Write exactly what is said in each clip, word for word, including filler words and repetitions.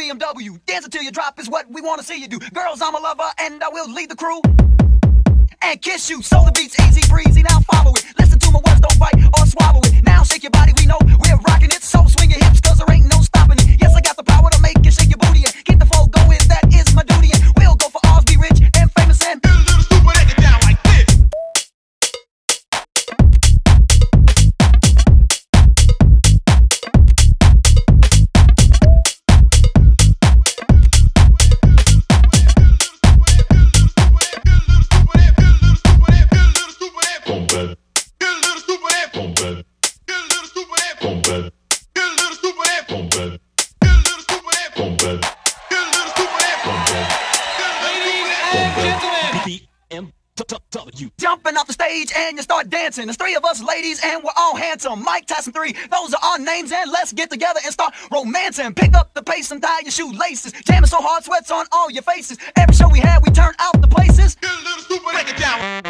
B M W. Dance until you drop is what we wanna see you do. Girls, I'm a lover and I will lead the crew and kiss you. So the beat's easy breezy, now follow it. Listen to my words, don't bite or swallow it. Now shake your body, we know we're rocking it. So swing your hips, cause there ain't no stopping it. Yes, I got the power to make you shake your booty and keep the flow going, that is my duty. And we'll go for ours, be rich and famous and get a little stupid and get down like this. Jumping off the stage and you start dancing. There's three of us ladies and we're all handsome. Mike Tyson three, those are our names, and let's get together and start romancing. Pick up the pace and tie your shoelaces. Jamming so hard, sweats on all your faces. Every show we had, we turn out the places. Get a little stupid and get down.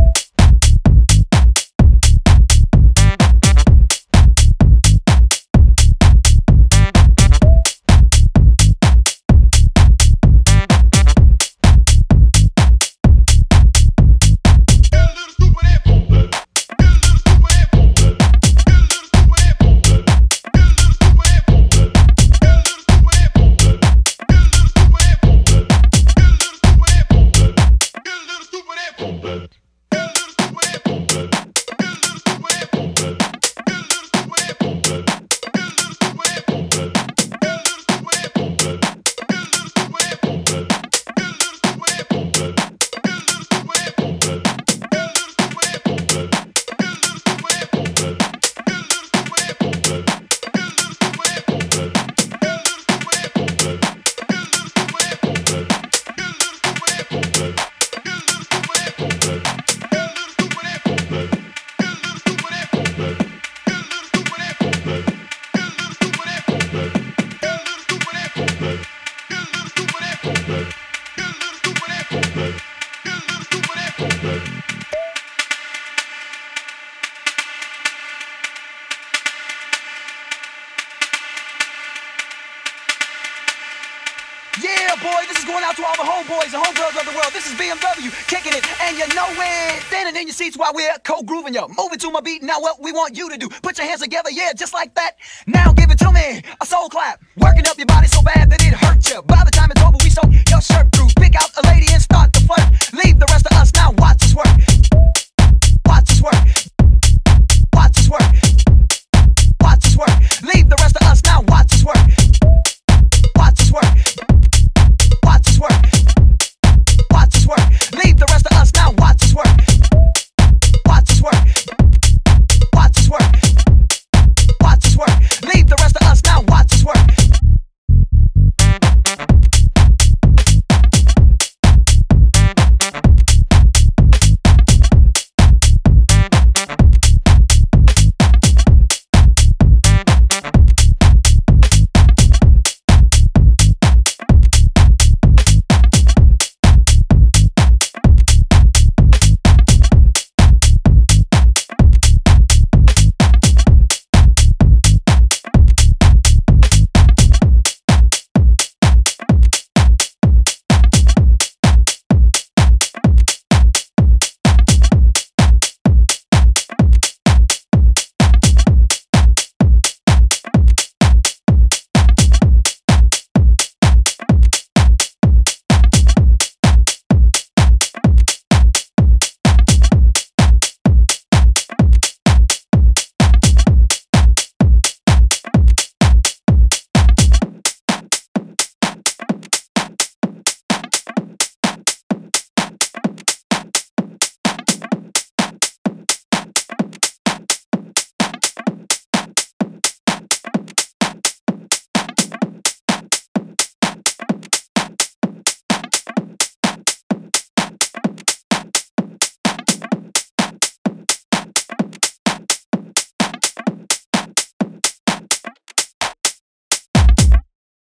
Yeah, boy, this is going out to all the homeboys and homegirls of the world. This is B M W, kicking it, and you know it. Standing in your seats while we're co-grooving you. Moving to my beat, now what we want you to do. Put your hands together, yeah, just like that. Now give it to me, a soul clap. Working up your body so bad that it hurts you. By the time it's over, we soak your shirt through. Pick out a lady and start to flirt. Leave the rest of us now.